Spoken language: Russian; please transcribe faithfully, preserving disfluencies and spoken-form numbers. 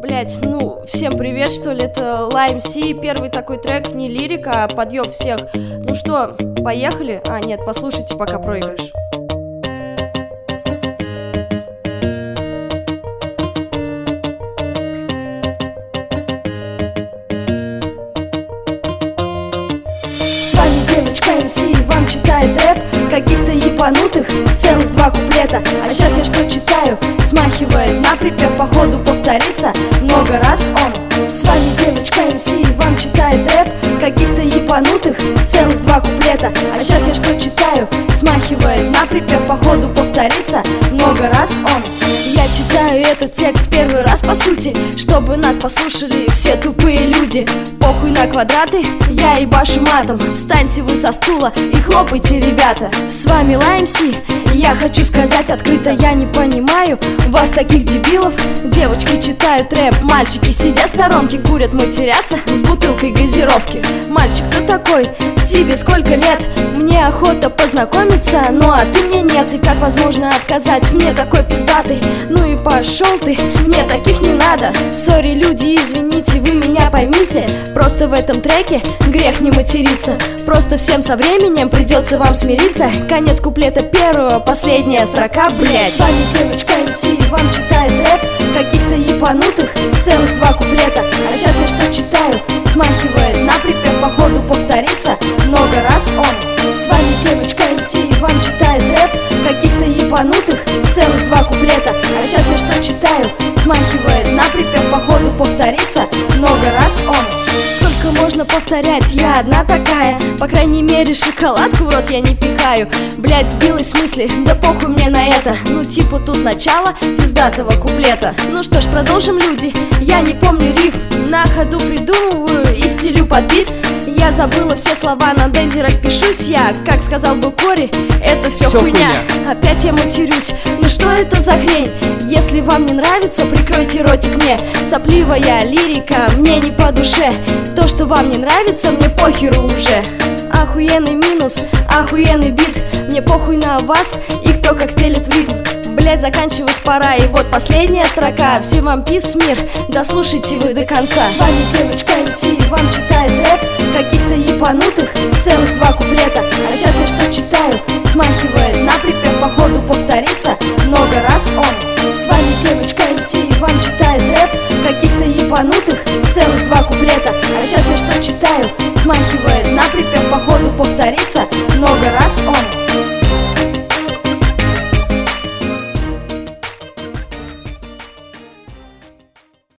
Блять, ну, всем привет, что ли, это Lime C, первый такой трек, не лирика, а подъеб всех. Ну что, поехали? А, нет, послушайте, пока проигрыш. С вами девочка эм си, вам читает рэп каких-то ебанутых, целых два куплета. А сейчас я что читаю? Смахивает на припев, походу повторится много раз он. С вами девочка эм си, вам читает рэп каких-то ебанутых, целых два куплета. А сейчас я что читаю? Смахивает на припев, походу повторится много раз он. Я читаю этот текст первый раз по сути, чтобы нас послушали все тупые люди. Похуй на квадраты, я ебашу матом. Встаньте вы со стула и хлопайте, ребята. С вами Lime C, я хочу сказать открыто, я не понимаю вас таких дебилов. Девочки читают рэп, мальчики сидят в сторонке, курят, матерятся с бутылкой газировки. Мальчик, ты такой? Тебе сколько лет? Мне охота познакомиться, ну а ты мне нет. И как возможно отказать мне такой пиздатый? Ну и пошел ты, мне таких не надо. Сори, люди, извините, вы меня поймите. Просто в этом треке грех не материться. Просто всем со временем придется вам смириться. Конец куплета первого, последняя строка, блять. С вами девочка эм си, вам читает рэп каких-то ебанутых, целых два куплета. А сейчас я что читаю? Смахивает на припев, походу повторится много раз он. С вами девочка эм си, вам читает рэп каких-то ебанутых, целых два куплета. А сейчас я что читаю? Смахивает на припев, походу повторится много раз он. Сколько можно повторять, я одна такая. По крайней мере шоколадку в рот я не пихаю. Блять, сбилась в смысле, да похуй мне на это. Ну типа тут начало пиздатого куплета. Ну что ж, продолжим, люди. Я не помню риф, на ходу придумываю и стелю под бит. Я забыла все слова, на дендерах пишусь я. Как сказал бы Кори, это все, все хуйня. хуйня Опять я матерюсь, ну что это за хрень? Если вам не нравится, прикройте ротик мне. Сопливая лирика мне не по душе. То, что вам не нравится, мне похеру уже. Охуенный минус, охуенный бит. Мне похуй на вас и кто как стелит в ритм. Блять, заканчивать пора, и вот последняя строка. Всем вам пис, мир, дослушайте вы до конца. С вами девочка эм си, вам читает рэп каких-то ебанутых, целых два куплета. А сейчас я что читаю? Смахивает на припев, походу повторится много раз он. С вами девочка эм си, вам читает рэп каких-то ебанутых, целых два куплета. А сейчас я что читаю? Смахивает на припев, походу повторится много раз он.